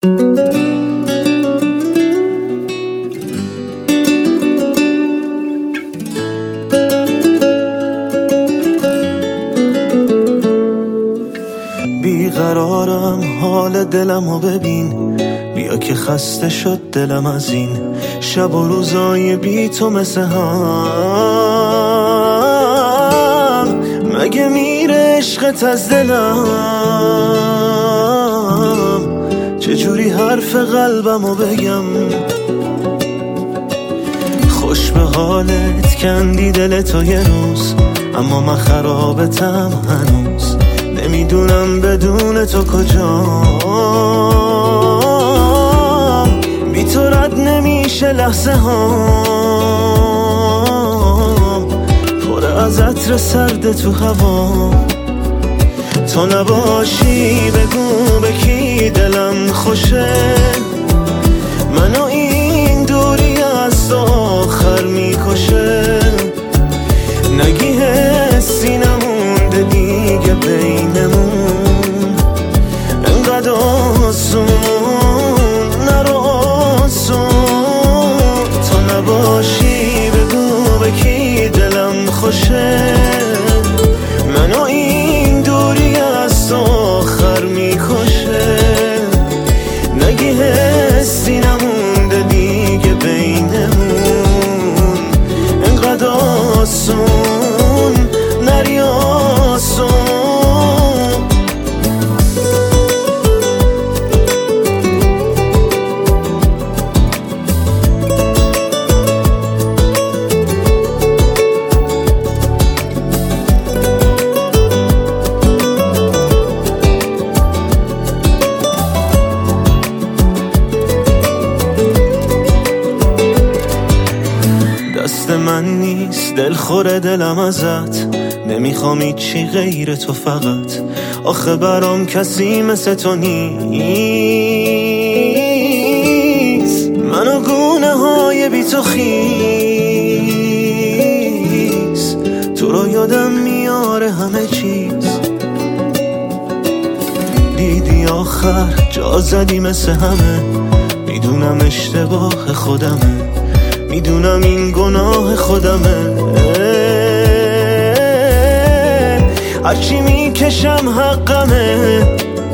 بیقرارم، حال دلمو ببین، بیا که خسته شد دلم از این شب و روزای بی تو مثل هم. مگه میره عشقت از دلم؟ چجوری حرف قلبمو بگم؟ خوش به حالت کندی دل تو یه روز، اما من خرابتم هنوز. نمیدونم بدون تو کجام، بی تو رد نمیشه لحظه ها، پر از عطر سرد تو هوا. تو نباشی بگو به کی دلم خوشه، منو این دوری از تو آخر میکشه. نگی حسی نمونده دیگه بینمون، انقدر آسون نرو آسون. تو نباشی بگو به کی دلم خوشه، منو این دوری از تو آخر میکشه. نگی حسی نمونده دیگه بینمون، انقدر آسون نری آسون. دست من نیست دلخور دلم ازت، نمیخوام هیچی غیر تو فقط. آخه برام کسی مثل تو نیست، منو گونه های بی تو خیس. تو رو یادم میاره همه چیز، دیدی آخر جا زدی مثل همه. میدونم اشتباه خودمه، میدونم این گناه خودمه. هرچی میکشم حقمه،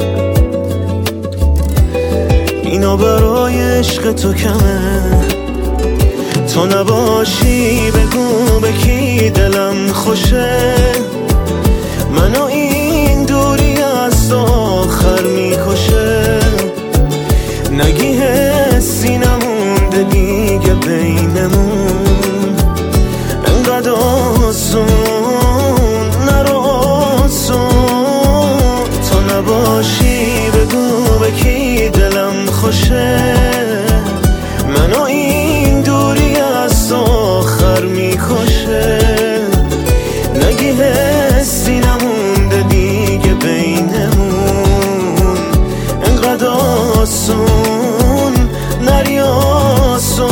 اینا برای عشق تو کمه. تو نباشی بگو به کی دلم خوشه، منو این دوری از تو آخر میکشه. نگی حسی نمونده دیگه بینمون، انقدر آسون نرو آسون. تو نباشی بگو به کی دلم خوشه، منو این دوری از تو آخر میکشه. نگی حسی نمونده دیگه بینمون، انقدر آسون نری آسون.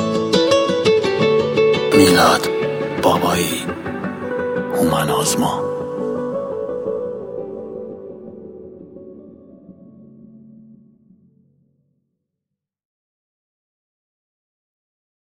میلاد بابایی، هومن آزما.